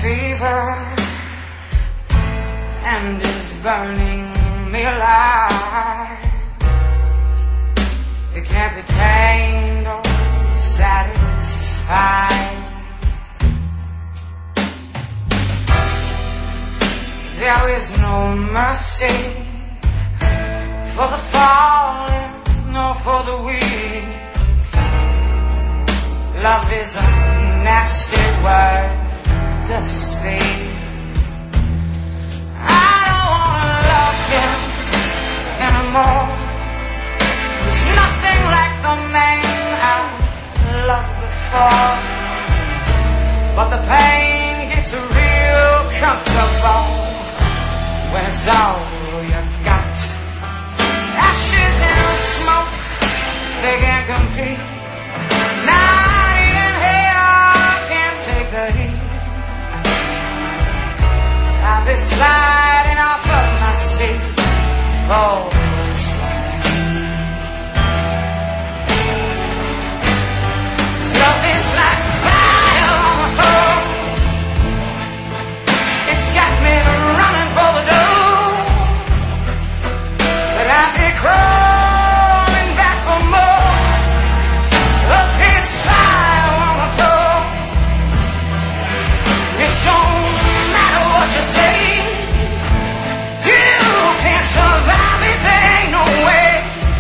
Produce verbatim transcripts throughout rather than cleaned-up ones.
fever and is burning me alive. It can't be tamed or satisfied. There is no mercy for the fallen nor for the weak. Love is a nasty word to speak. I don't wanna love him anymore. There's nothing like the man I loved before. But the pain gets real comfortable when it's all you got. Ashes and smoke, they can't compete. Night and hell can't take the heat. I'll be sliding off of my seat. Oh, it's fine. Love is like fire on the floor. It's got me running for the door. But I'll be crawling back for more of his fire on the floor. It don't matter what you say, you can't survive it, there ain't no way.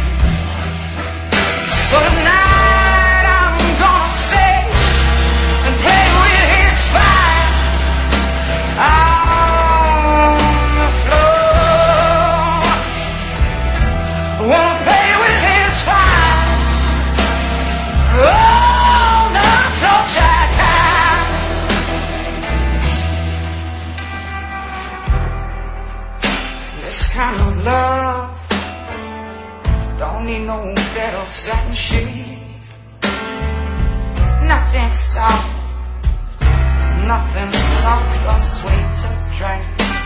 So tonight I'm gonna stay and play with his fire on the floor. I wanna play with his fire on the floor, child, child. This kind of love don't need no bed or satin sheet. Nothing soft, nothing soft or sweet to drink.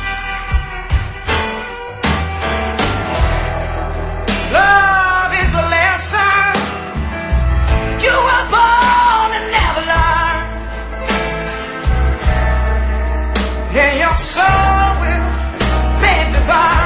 Love is a lesson you were born to never learn. And your soul will baby burn.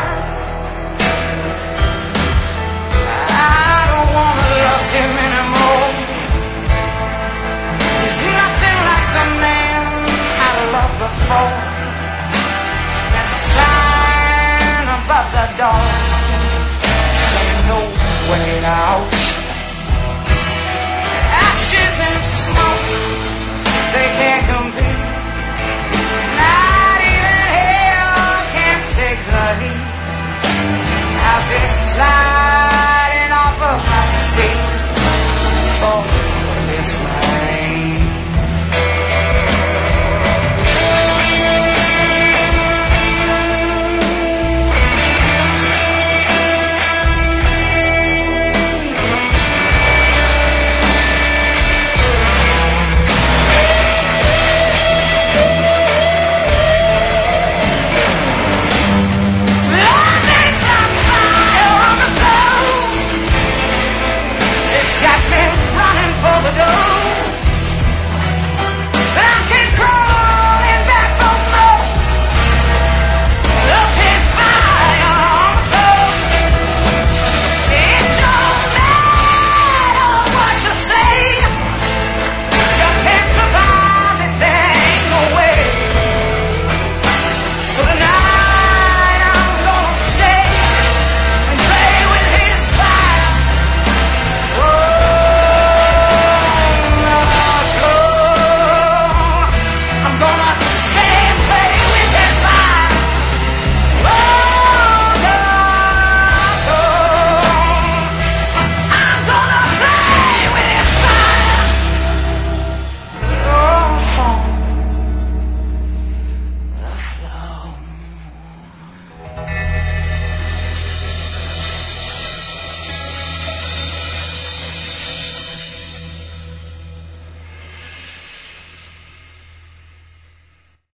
I don't wanna love him anymore. There's nothing like the man I loved before. There's a sign above the door saying no way out. Ashes and smoke, they can't compete. Not even hell can't take the heat. I'll be sliding